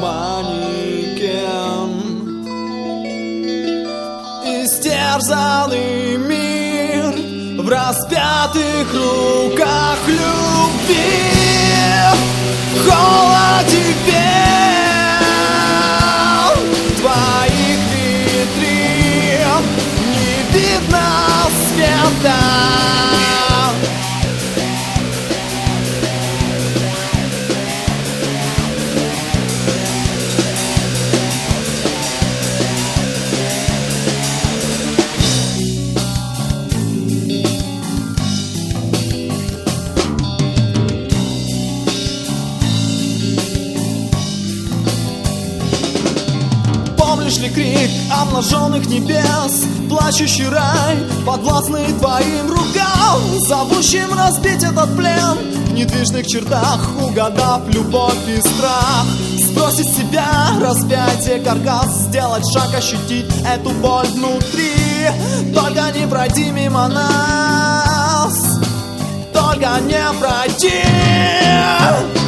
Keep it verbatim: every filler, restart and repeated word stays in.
манекен. Истерзанный мир в распятых руках любви, в холоде пел твоих витрин не видно света. Помнишь ли крик обнаженных небес, плачущий рай, подвластный твоим рукам, зовущим разбить этот плен в недвижных чертах, угадав любовь и страх? Сбросить с себя распятие, каркас, сделать шаг, ощутить эту боль внутри. Только не пройди мимо нас, только не пройди.